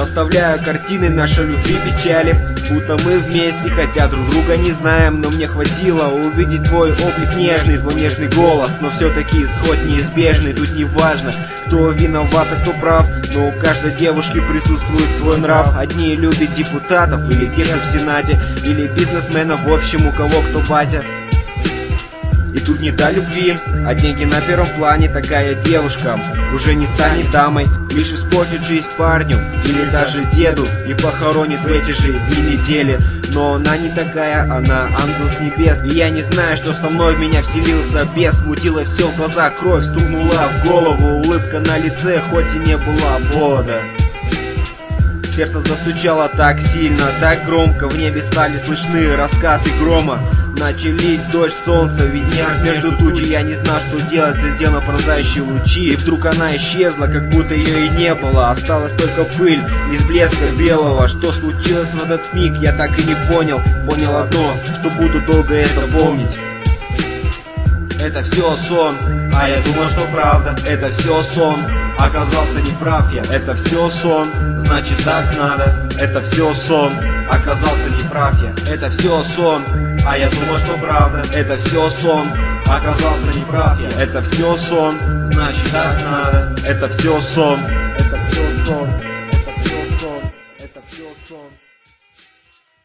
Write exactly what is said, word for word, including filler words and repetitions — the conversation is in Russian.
Составляю картины нашей любви, печали, будто мы вместе, хотя друг друга не знаем. Но мне хватило увидеть твой облик нежный, твой нежный голос. Но все-таки исход неизбежный. Тут не важно, кто виноват, а кто прав, но у каждой девушки присутствует свой нрав. Одни любят депутатов или тех в сенате, или бизнесменов, в общем, у кого кто батя. И тут не до любви, а деньги на первом плане. Такая девушка уже не станет дамой, лишь испортит жизнь парню или даже деду и похоронит в эти же дни недели. Но она не такая, она ангел с небес. И я не знаю, что со мной в меня вселился бес. Мутило все в глазах, кровь стукнула в голову, улыбка на лице, хоть и не была бода. Сердце застучало так сильно, так громко, в небе стали слышны раскаты грома. Начали дождь, солнце виднелось между тучей. Я не знал, что делать, глядел на пронзающие лучи. И вдруг она исчезла, как будто ее и не было. Осталась только пыль из блеска белого. Что случилось в этот миг, я так и не понял. Понял одно, что буду долго это помнить. Это все сон, а я думал, что правда. Это все сон, оказался неправ я. Это все сон, значит так надо. Это все сон, оказался неправ я. Это все сон, а я думал, что правда. Это все сон, оказался неправ я. Это все сон, значит так надо. Это все сон, это